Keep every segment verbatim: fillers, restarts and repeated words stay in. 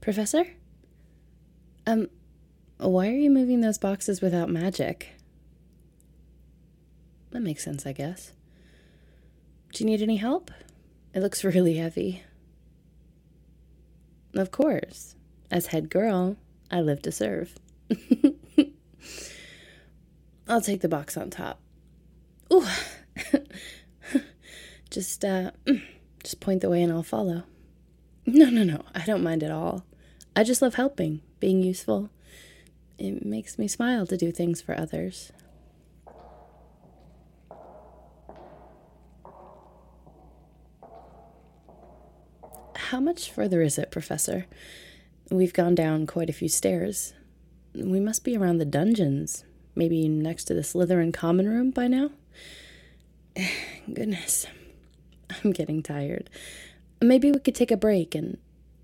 Professor? Um, why are you moving those boxes without magic? That makes sense, I guess. Do you need any help? It looks really heavy. Of course. As head girl, I live to serve. I'll take the box on top. Ooh. just, uh, just point the way and I'll follow. No, no, no. I don't mind at all. I just love helping, being useful. It makes me smile to do things for others. How much further is it, Professor? We've gone down quite a few stairs. We must be around the dungeons. Maybe next to the Slytherin common room by now? Goodness. I'm getting tired. Maybe we could take a break and...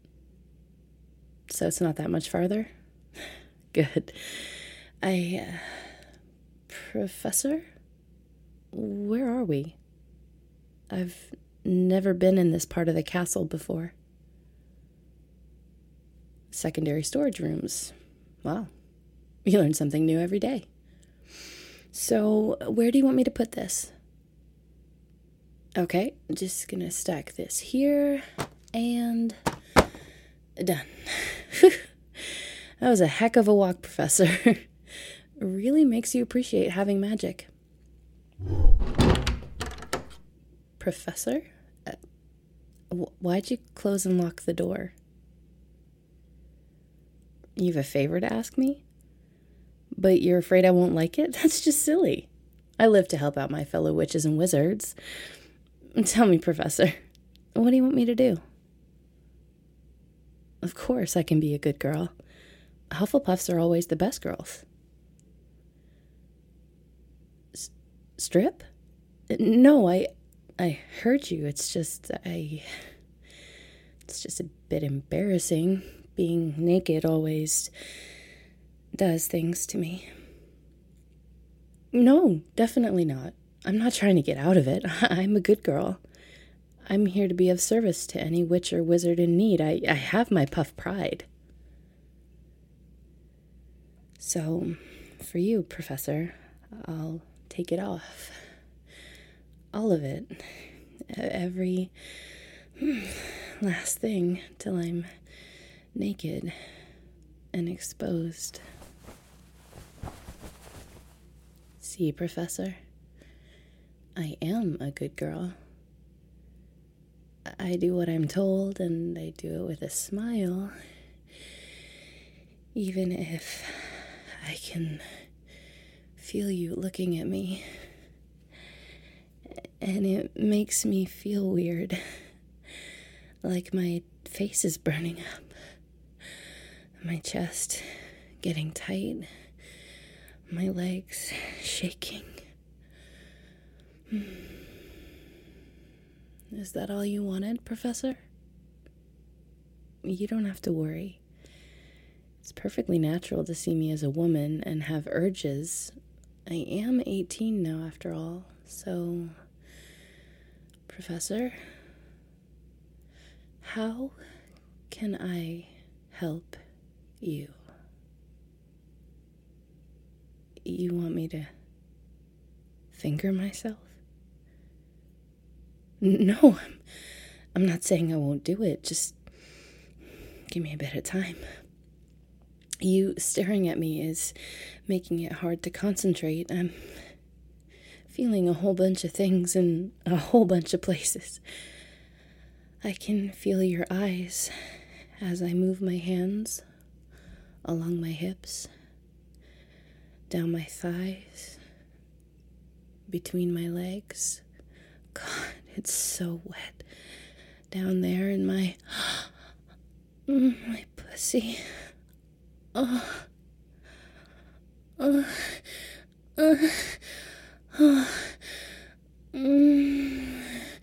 So it's not that much farther? Good. I... Uh... Professor? Where are we? I've never been in this part of the castle before. Secondary storage rooms. Wow. You learn something new every day. So, where do you want me to put this? Okay, just gonna stack this here, and done. That was a heck of a walk, Professor. Really makes you appreciate having magic. Professor? Uh, wh- why'd you close and lock the door? You have a favor to ask me? But you're afraid I won't like it? That's just silly. I live to help out my fellow witches and wizards. Tell me, Professor, what do you want me to do? Of course I can be a good girl. Hufflepuffs are always the best girls. S- strip? No, I... I heard you. It's just, I... It's just a bit embarrassing. Being naked always does things to me. No, definitely not. I'm not trying to get out of it. I'm a good girl. I'm here to be of service to any witch or wizard in need. I, I have my puff pride. So, for you, Professor, I'll take it off. All of it. Every last thing till I'm naked and exposed. See, Professor? I am a good girl. I do what I'm told, and I do it with a smile. Even if I can feel you looking at me. And it makes me feel weird. Like my face is burning up. My chest getting tight. My legs shaking. Is that all you wanted, Professor? You don't have to worry. It's perfectly natural to see me as a woman and have urges. I am eighteen now, after all, so... Professor, how can I help you? You want me to finger myself? No, I'm, I'm not saying I won't do it. Just give me a bit of time. You staring at me is making it hard to concentrate. I'm feeling a whole bunch of things in a whole bunch of places. I can feel your eyes as I move my hands along my hips, down my thighs, between my legs. God, it's so wet down there in my my pussy. Oh, oh, oh, oh. Mm.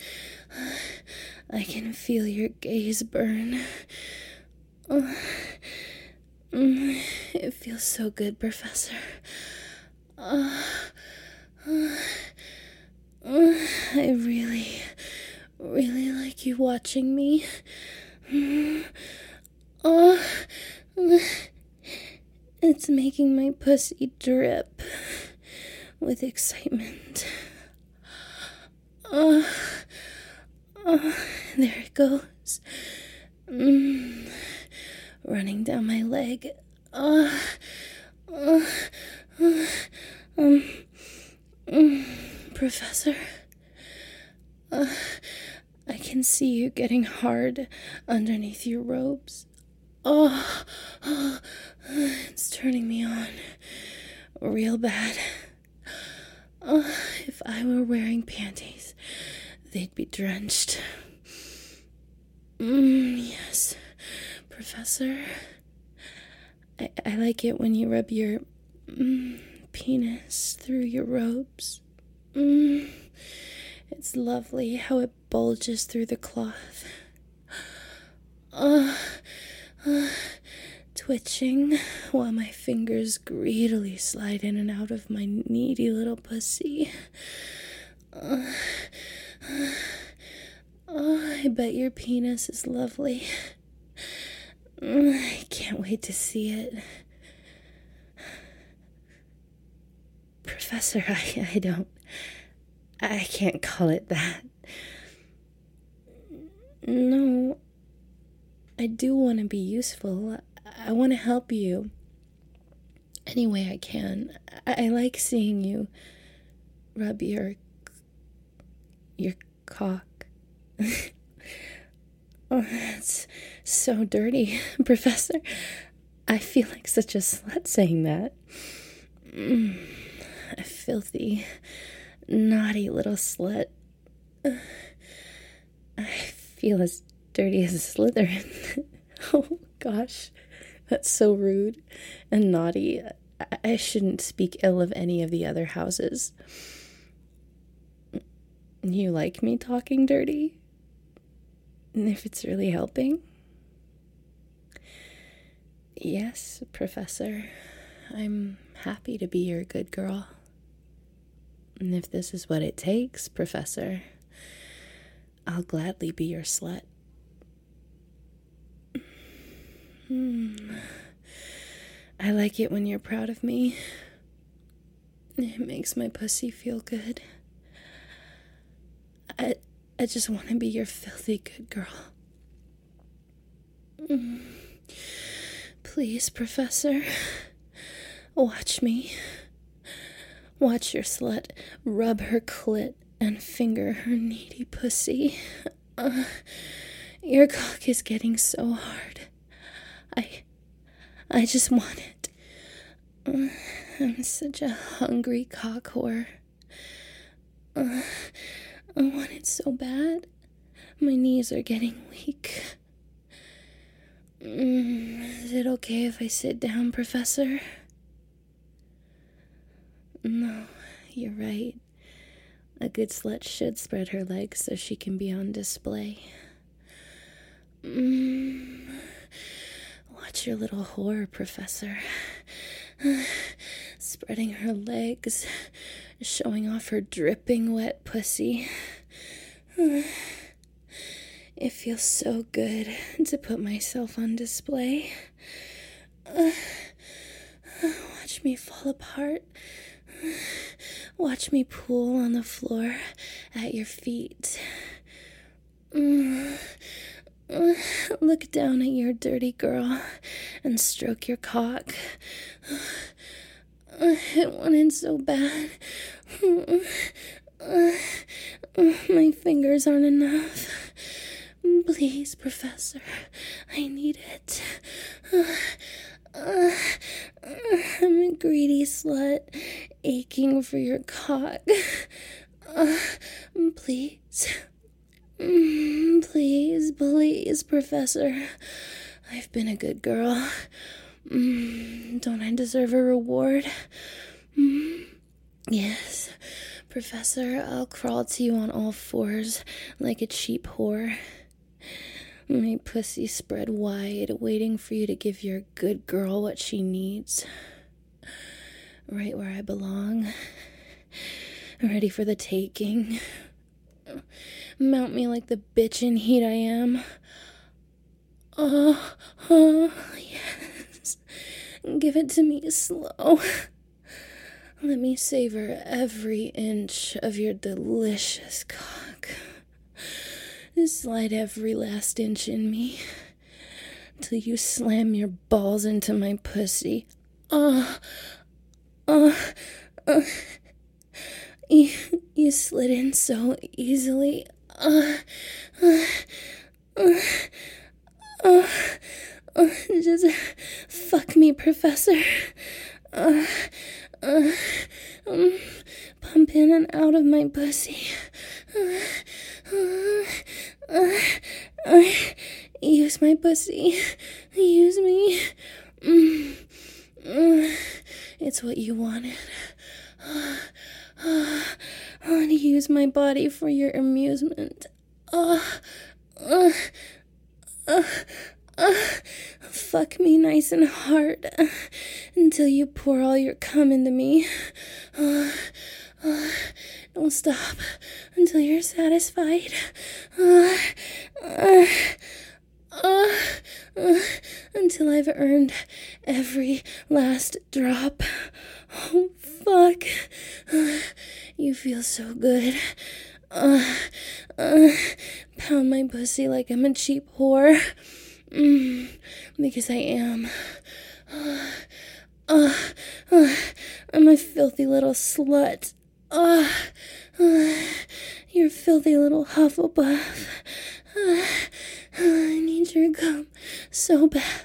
I can feel your gaze burn. Oh. Mm. It feels so good, Professor. Oh. Oh. Oh. I really, really like you watching me. Mm. Oh, it's making my pussy drip with excitement. Oh, oh, there it goes. Mm, running down my leg. Oh, oh, oh, um, mm, Professor, uh, I can see you getting hard underneath your robes. Oh, oh, it's turning me on real bad. Oh, if I were wearing panties, they'd be drenched. Mm, yes, Professor. I, I like it when you rub your mm, penis through your robes. Mm, it's lovely how it bulges through the cloth. Uh, uh, twitching while my fingers greedily slide in and out of my needy little pussy. Uh, uh, oh, I bet your penis is lovely. I can't wait to see it. Professor, I, I don't... I can't call it that. No, I do want to be useful. I want to help you any way I can. I, I like seeing you rub your... your cock. Oh, that's so dirty, Professor. I feel like such a slut saying that. Mm, a filthy, naughty little slut. I feel as dirty as a Slytherin. Oh, gosh. That's so rude and naughty. I-, I shouldn't speak ill of any of the other houses. You like me talking dirty? If it's really helping? Yes, Professor. I'm happy to be your good girl. And if this is what it takes, Professor, I'll gladly be your slut. Hmm. I like it when you're proud of me. It makes my pussy feel good. I... I just want to be your filthy good girl. Mm. Please, Professor, watch me. Watch your slut rub her clit and finger her needy pussy. Uh, your cock is getting so hard. I... I just want it. Uh, I'm such a hungry cock whore. Uh, I want it so bad. My knees are getting weak. Mm, is it okay if I sit down, Professor? No, you're right. A good slut should spread her legs so she can be on display. Mm, watch your little whore, Professor. Spreading her legs, showing off her dripping wet pussy. It feels so good to put myself on display. Watch me fall apart. Watch me pool on the floor at your feet. Look down at your dirty girl and stroke your cock. I want it so bad. My fingers aren't enough. Please, Professor, I need it. I'm a greedy slut, aching for your cock. Please. Please, please, Professor. I've been a good girl. Don't I deserve a reward? Yes, Professor, I'll crawl to you on all fours like a cheap whore. My pussy spread wide, waiting for you to give your good girl what she needs. Right where I belong. Ready for the taking. Mount me like the bitchin' heat I am. Oh, oh, yes. Give it to me slow. Let me savor every inch of your delicious cock. Slide every last inch in me till you slam your balls into my pussy. Oh, oh, oh. You, you slid in so easily. Uh, uh, uh, uh, uh, just fuck me, Professor. Uh, uh, um, pump in and out of my pussy. Uh, uh, uh, uh, use my pussy. Use me. Mm, mm, it's what you wanted. Uh, uh, I want to use my body for your amusement. Uh, uh, uh, uh, fuck me nice and hard uh, until you pour all your cum into me. Uh, uh, don't stop until you're satisfied. Uh, uh, uh, uh, until I've earned every last drop. Oh, fuck. Uh, you feel so good. Uh, uh, pound my pussy like I'm a cheap whore. Mm, because I am. Uh, uh, uh, I'm a filthy little slut. Uh, uh, you're a filthy little Hufflepuff. Uh, uh, I need your cum so bad.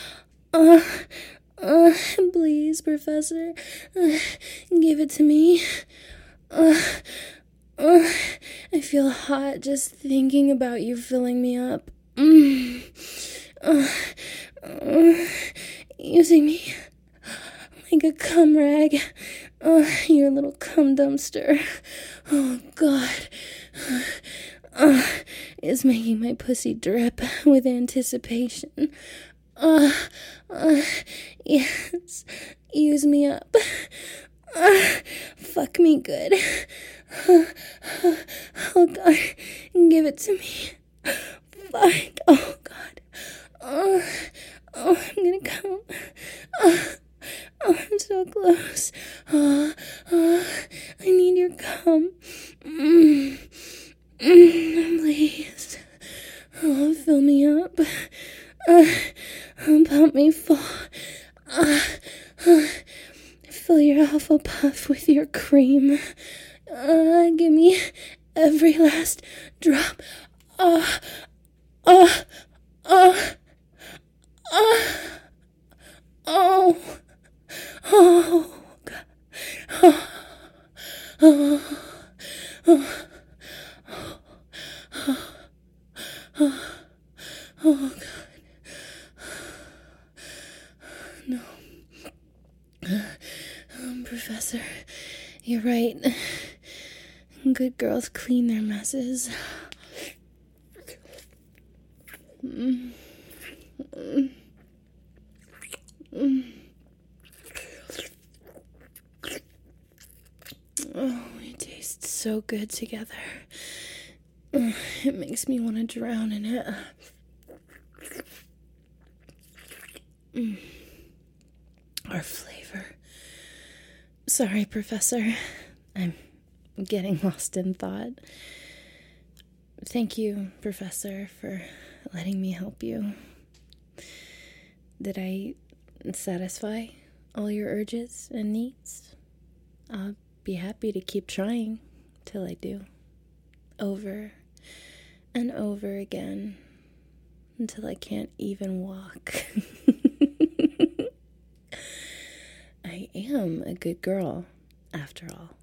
Uh, uh, please, Professor, uh, give it to me. Uh, uh, I feel hot just thinking about you filling me up. Mm. Uh, uh, using me like a cum rag. Uh, your little cum dumpster. Oh, God. Uh, uh, is making my pussy drip with anticipation. Uh, uh, yes, use me up. Uh, fuck me good. Uh, uh, oh, God, give it to me. Fuck, oh, God. Oh, oh, I'm gonna come. Oh, oh, I'm so close. Oh, oh, I need your cum. Mm, mm, please. Oh, fill me up. Uh, pump me full. Uh, uh, fill your Hufflepuff with your cream. Uh, give me every last drop. Uh, uh, uh, uh, oh, oh, God. Oh, oh, oh, oh, oh, oh, God. No. Um, Professor, you're right. Good girls clean their messes. Mm. Mm. Mm. Oh, it tastes so good together. Uh, it makes me want to drown in it. Mm. Our flavor. Sorry, Professor. I'm getting lost in thought. Thank you, Professor, for letting me help you. Did I satisfy all your urges and needs? I'll be happy to keep trying till I do. Over and over again until I can't even walk. I am a good girl, after all.